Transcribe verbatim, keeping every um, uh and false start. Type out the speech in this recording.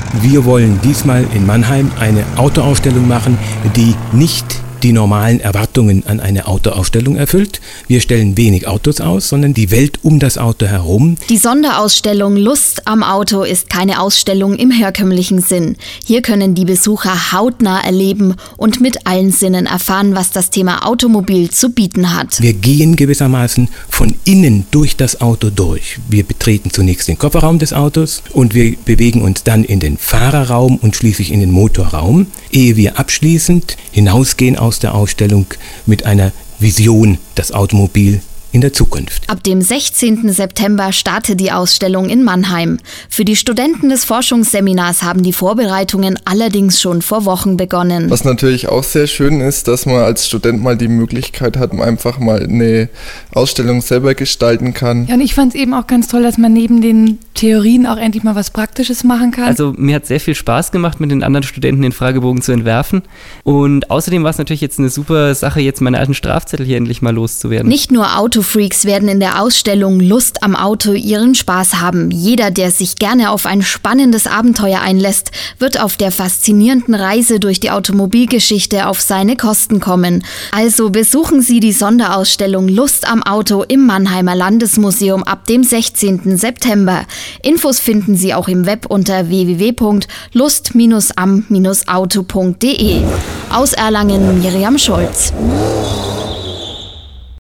Wir wollen diesmal in Mannheim eine Autoausstellung machen, die nicht die normalen Erwartungen an eine Autoausstellung erfüllt. Wir stellen wenig Autos aus, sondern die Welt um das Auto herum. Die Sonderausstellung Lust am Auto ist keine Ausstellung im herkömmlichen Sinn. Hier können die Besucher hautnah erleben und mit allen Sinnen erfahren, was das Thema Automobil zu bieten hat. Wir gehen gewissermaßen von innen durch das Auto durch. Wir betreten zunächst den Kofferraum des Autos und wir bewegen uns dann in den Fahrerraum und schließlich in den Motorraum, ehe wir abschließend hinausgehen aus der Ausstellung mit einer Vision, das Automobil in der Zukunft. Ab dem sechzehnten September startet die Ausstellung in Mannheim. Für die Studenten des Forschungsseminars haben die Vorbereitungen allerdings schon vor Wochen begonnen. Was natürlich auch sehr schön ist, dass man als Student mal die Möglichkeit hat, einfach mal eine Ausstellung selber gestalten kann. Ja, und ich fand es eben auch ganz toll, dass man neben den Theorien auch endlich mal was Praktisches machen kann. Also mir hat sehr viel Spaß gemacht, mit den anderen Studenten den Fragebogen zu entwerfen. Und außerdem war es natürlich jetzt eine super Sache, jetzt meine alten Strafzettel hier endlich mal loszuwerden. Nicht nur Autofreaks werden in der Ausstellung Lust am Auto ihren Spaß haben. Jeder, der sich gerne auf ein spannendes Abenteuer einlässt, wird auf der faszinierenden Reise durch die Automobilgeschichte auf seine Kosten kommen. Also besuchen Sie die Sonderausstellung Lust am Auto im Mannheimer Landesmuseum ab dem sechzehnten September. Infos finden Sie auch im Web unter w w w punkt lust am auto punkt de. Aus Erlangen, Miriam Scholz.